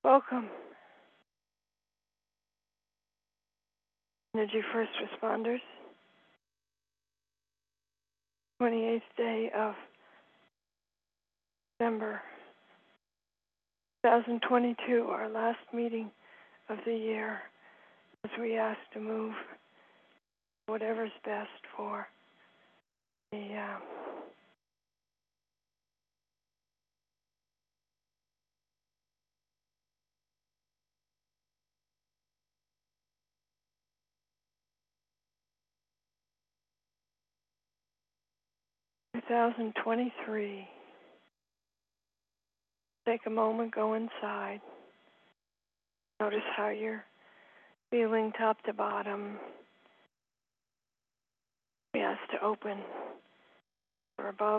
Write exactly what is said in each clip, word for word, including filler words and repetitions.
Welcome, Energy First Responders. twenty-eighth day of December twenty twenty-two, our last meeting of the year, as we ask to move whatever's best for the uh, twenty twenty-three. Take a moment, go inside. Notice how you're feeling top to bottom. We ask to open or above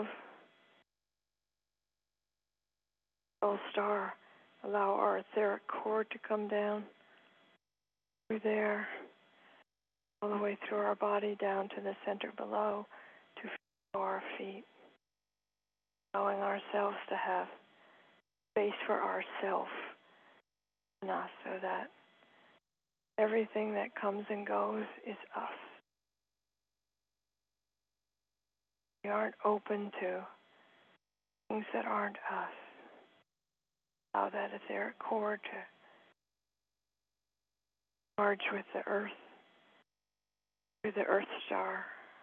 soul star. Allow our etheric cord to come down through there, all the way through our body down to the center below, to our feet. Allowing ourselves to have space for ourself and us, so that everything that comes and goes is us. We aren't open to things that aren't us. Allow that etheric cord to merge with the earth, through the earth star.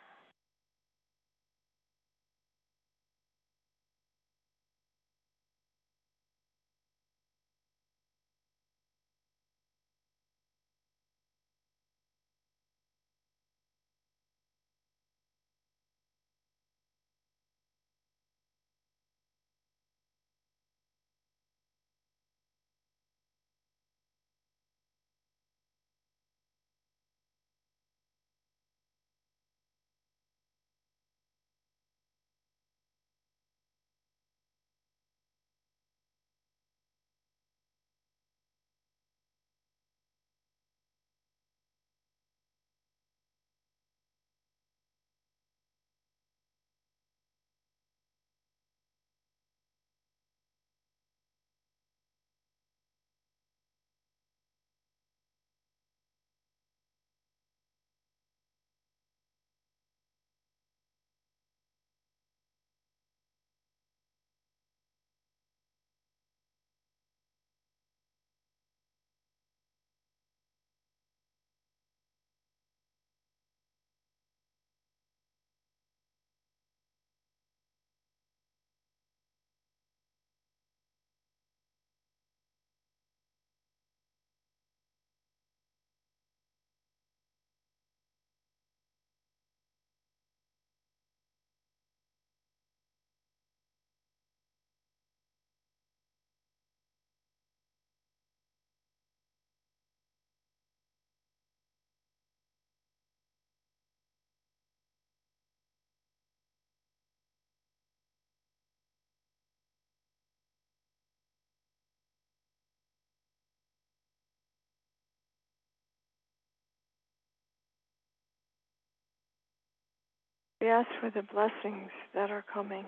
We ask for the blessings that are coming.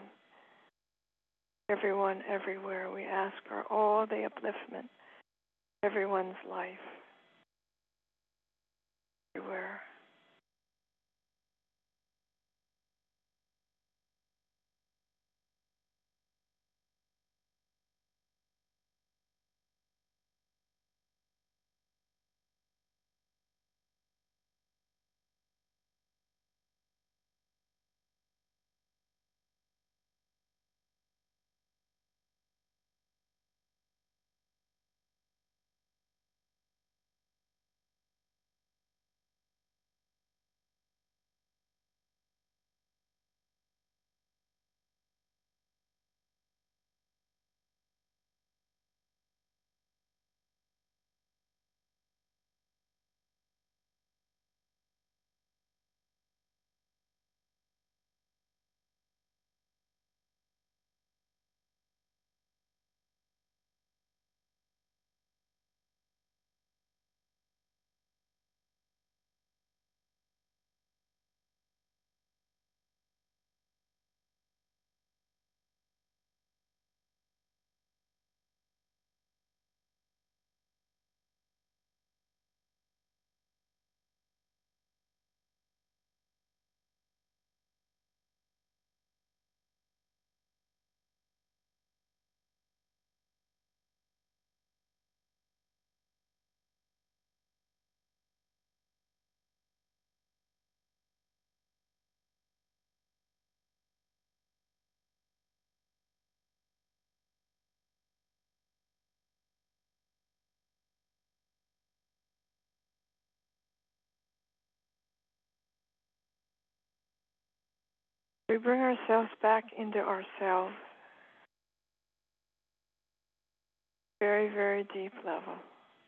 Everyone, everywhere. We ask for all the upliftment, everyone's life, everywhere. We bring ourselves back into ourselves. Very, very deep level.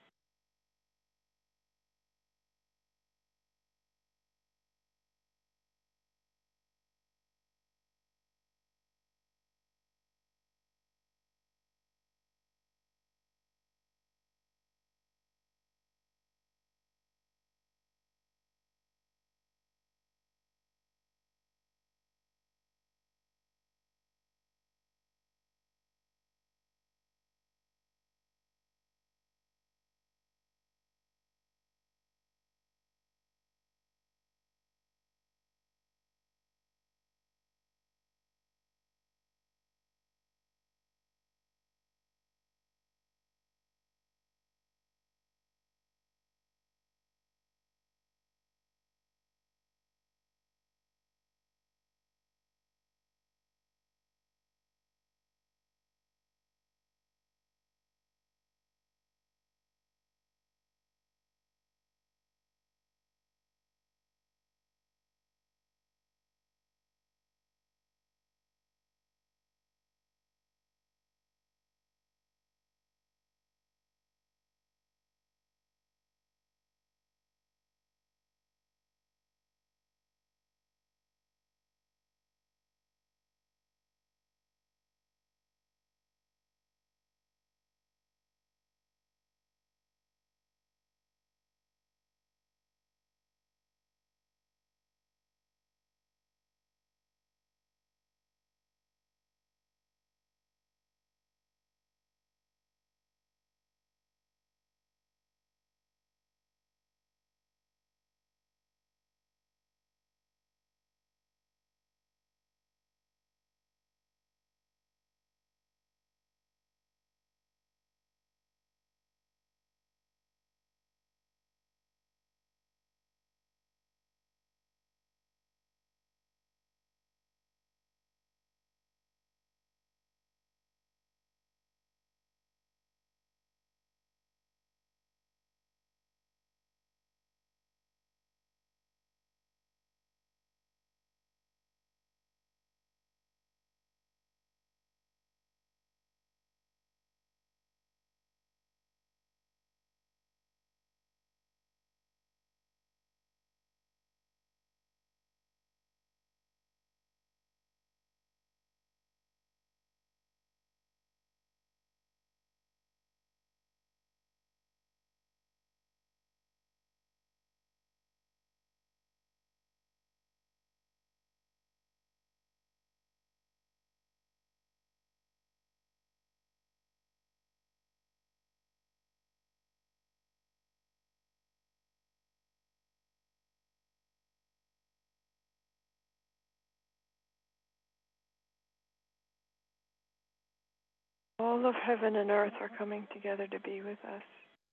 All of heaven and earth are coming together to be with us.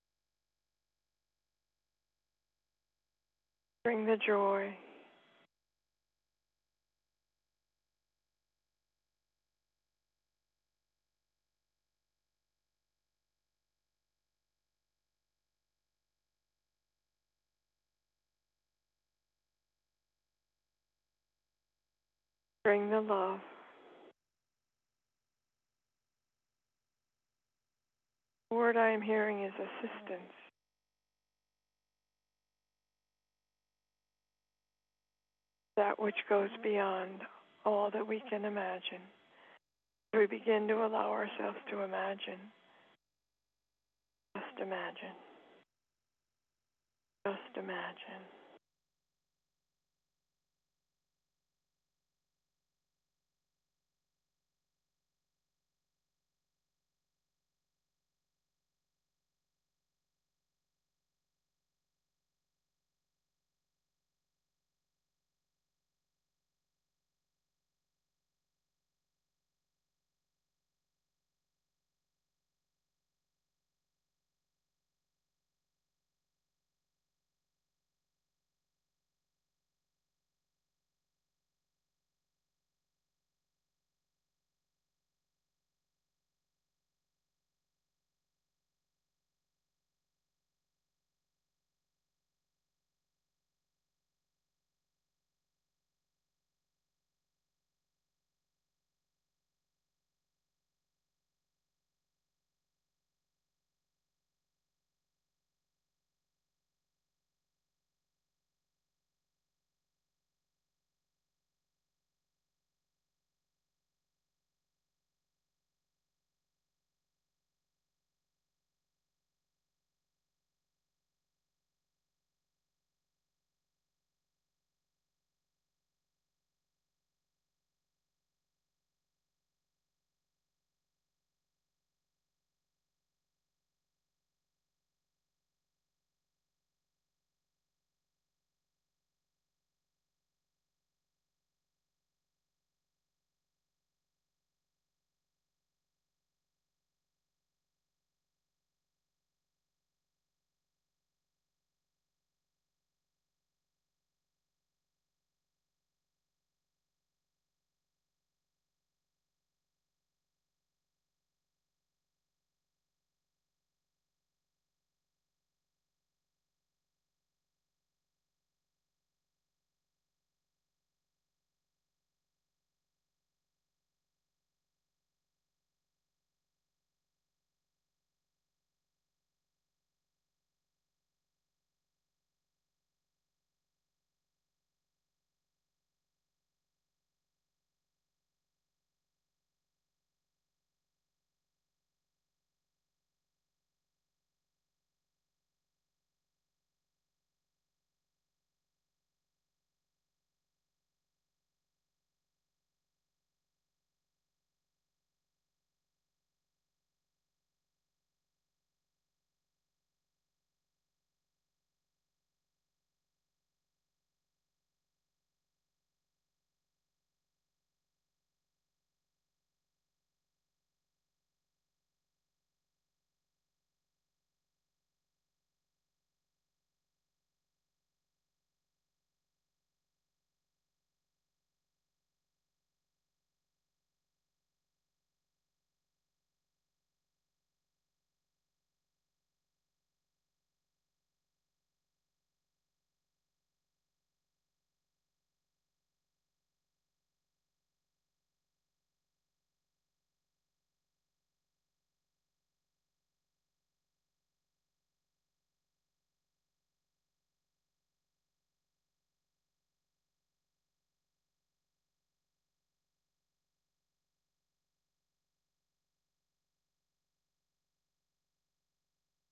Bring the joy. Bring the love. The word I am hearing is assistance. That which goes beyond all that we can imagine. We begin to allow ourselves to imagine. Just imagine. Just imagine.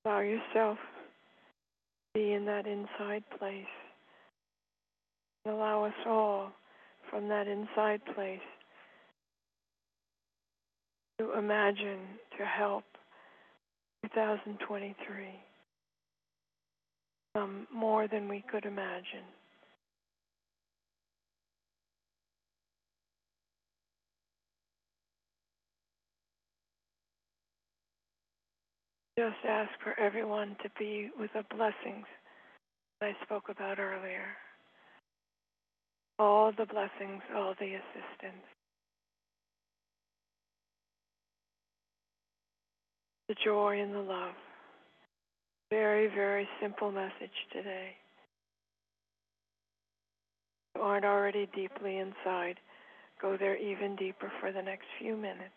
Allow yourself to be in that inside place. And allow us all from that inside place to imagine to help two thousand twenty-three um, more than we could imagine. Just ask for everyone to be with the blessings that I spoke about earlier. All the blessings, all the assistance. The joy and the love. Very, very simple message today. If you aren't already deeply inside, go there even deeper for the next few minutes.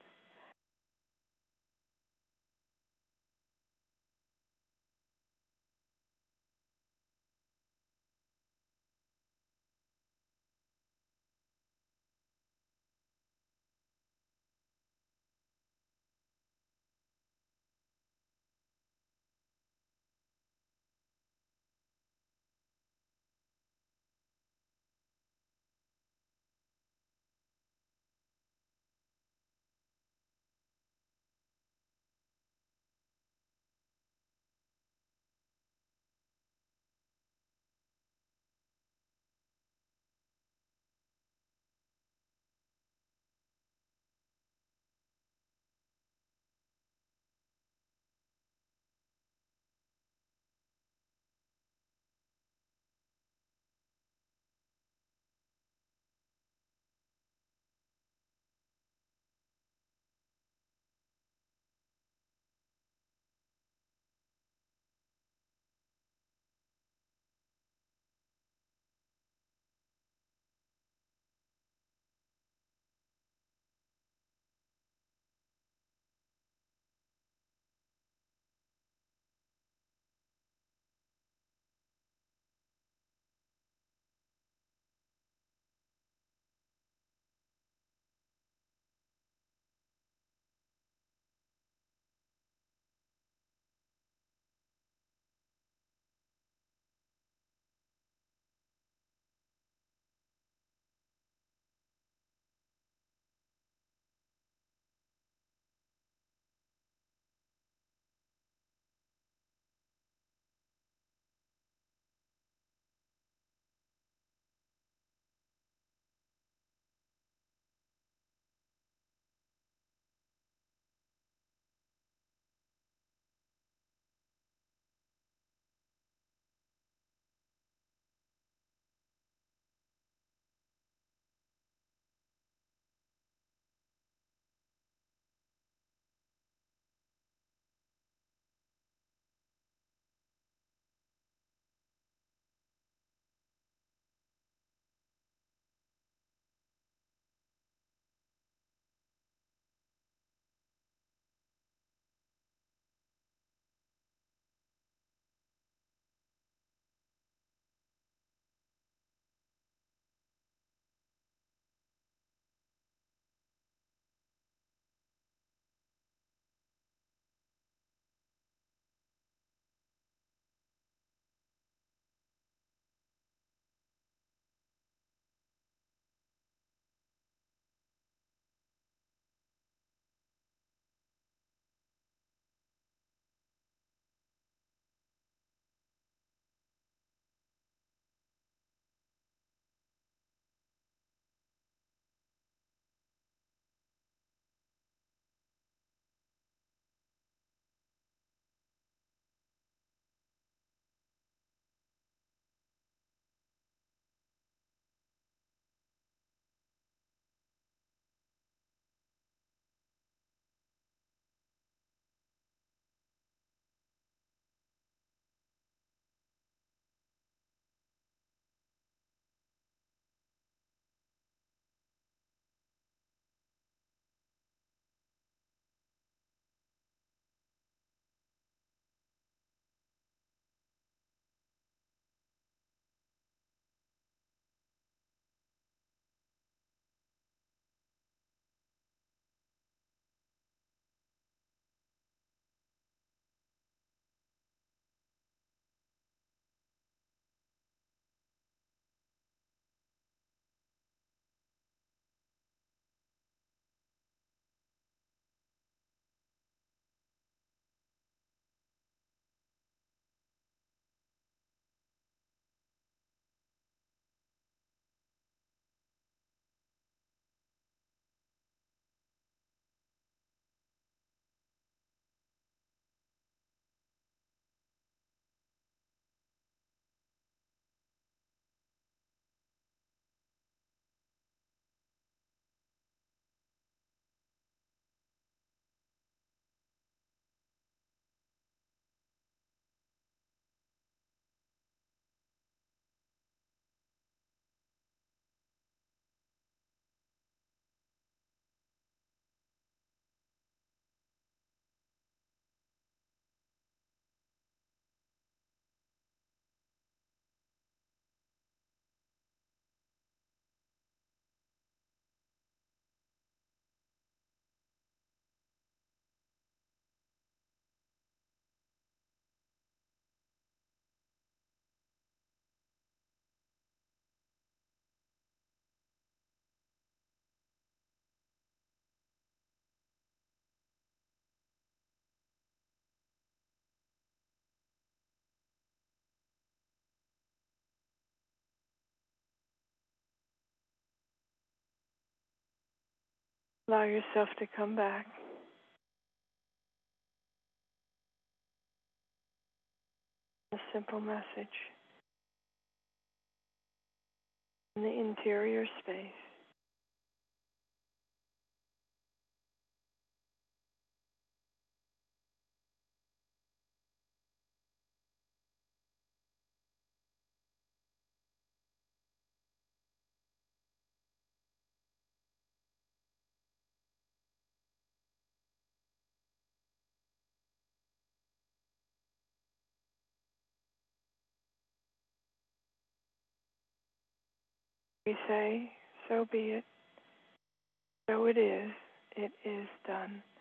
Allow yourself to come back. A simple message in the interior space. We say, so be it. So it is. It is done.